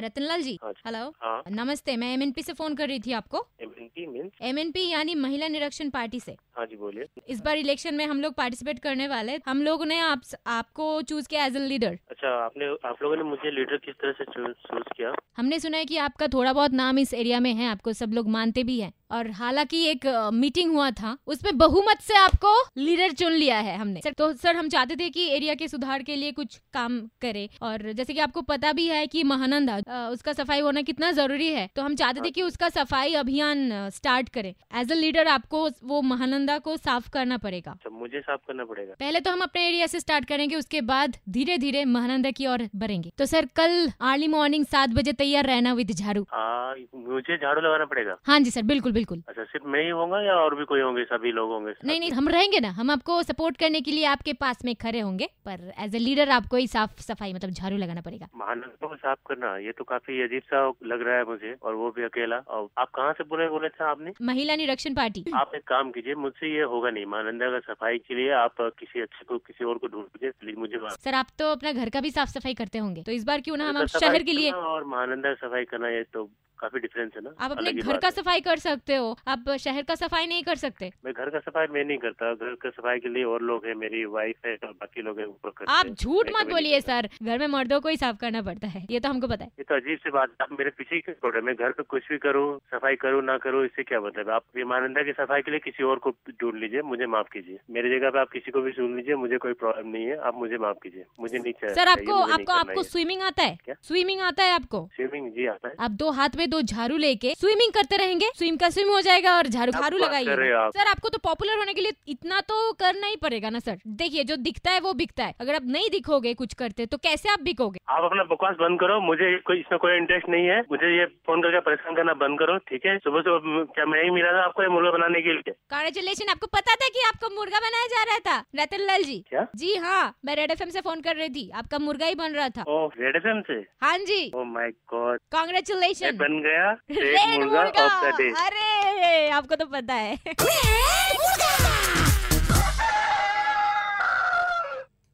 रतनलाल जी, हाँ। हेलो। हाँ। नमस्ते, मैं MNP से फोन कर रही थी आपको। MNP means? MNP यानी महिला निरीक्षण पार्टी से। हाँ जी, बोलिए। इस बार इलेक्शन में हम लोग पार्टिसिपेट करने वाले, हम लोगों ने आपको चूज किया एज ए लीडर। अच्छा, आप लोगों ने मुझे लीडर किस तरह से चूज किया? हमने सुना है कि आपका थोड़ा बहुत नाम इस एरिया में है, आपको सब लोग मानते भी हैं, और हालांकि एक मीटिंग हुआ था उसमें बहुमत से आपको लीडर चुन लिया है हमने। सर हम चाहते थे कि एरिया के सुधार के लिए कुछ काम करे, और जैसे कि आपको पता भी है कि महानंदा उसका सफाई होना कितना जरूरी है, तो हम चाहते थे कि उसका सफाई अभियान स्टार्ट करें। एज ए लीडर आपको वो महानंदा को साफ करना पड़ेगा। मुझे साफ करना पड़ेगा? पहले तो हम अपने एरिया से स्टार्ट करेंगे, उसके बाद धीरे धीरे महानंदा की ओर बढ़ेंगे। तो सर कल अर्ली मॉर्निंग 7 बजे तैयार रहना विद झाड़ू। मुझे झाड़ू लगाना पड़ेगा? हाँ जी सर, बिल्कुल बिल्कुल। अच्छा, सिर्फ मैं ही होऊंगा या और भी कोई होंगे? सभी लोग होंगे? नहीं, हम रहेंगे ना, हम आपको सपोर्ट करने के लिए आपके पास में खड़े होंगे, पर एज ए लीडर आपको ही साफ सफाई मतलब झाड़ू लगाना पड़ेगा। महानंदा को साफ करना, ये तो काफी अजीब सा लग रहा है मुझे, और वो भी अकेला। और आप कहाँ से बोले थे आपने? महिला निरीक्षण पार्टी। आप एक काम कीजिए, मुझसे ये होगा नहीं। महानंदा का सफाई के लिए आप किसी और को ढूंढ लीजिए, प्लीज मुझे। सर आप तो अपना घर का भी साफ सफाई करते होंगे, तो इस बार क्यों ना हम शहर के लिए। और महानंदा का सफाई करना, ये तो काफी डिफरेंस है ना। आप अपने घर का सफाई कर सकते हो, आप शहर का सफाई नहीं कर सकते। मैं घर का सफाई मैं नहीं करता, घर का सफाई के लिए और लोग हैं, मेरी वाइफ है और बाकी लोग हैं ऊपर करते हैं। आप झूठ मत बोलिए सर, घर में मर्दों को ही साफ करना पड़ता है, ये तो हमको पता है। ये तो अजीब सी बात, आप मेरे पीछे ही क्यों पड़ रहे? मैं घर पे कुछ भी करूँ, सफाई करूँ ना करूँ, इससे क्या मतलब? आप महानंदा की सफाई के लिए किसी और को ढूंढ लीजिए, मुझे माफ कीजिए। मेरी जगह पे आप किसी को भी सुन लीजिए, मुझे कोई प्रॉब्लम नहीं है, आप मुझे माफ कीजिए। मुझे नहीं चाहिए सर। आपको स्विमिंग आता है? क्या स्विमिंग आता है आपको? स्विमिंग? जी आता है। आप 2 हाथ में 2 झाड़ू लेके स्विमिंग करते रहेंगे, स्विम का स्विम हो जाएगा और झाड़ू लगाइए। सर आपको तो पॉपुलर होने के लिए इतना तो करना ही पड़ेगा ना सर। देखिए जो दिखता है वो बिकता है, अगर आप नहीं दिखोगे कुछ करते तो कैसे आप बिकोगे? आप अपना बकवास बंद करो, मुझे इसमें कोई इंटरेस्ट नहीं है। मुझे ये फोन करके परेशान करना बंद करो, ठीक है? सुबह सुबह क्या मैं ही मिला था आपको ये मुर्गा बनाने के लिए? कांग्रेचुलेशन, आपको पता था कि आपको मुर्गा बनाया जा रहा था रतनलाल जी? क्या? जी हाँ, मैं रेड FM से फोन कर रही थी, आपका मुर्गा ही बन रहा था। ओह, रेड FM से? हाँ जी। ओह माय गॉड, कांग्रेचुलेशन, बन गया रेड मुर्गा। Of the day. अरे आपको तो पता है।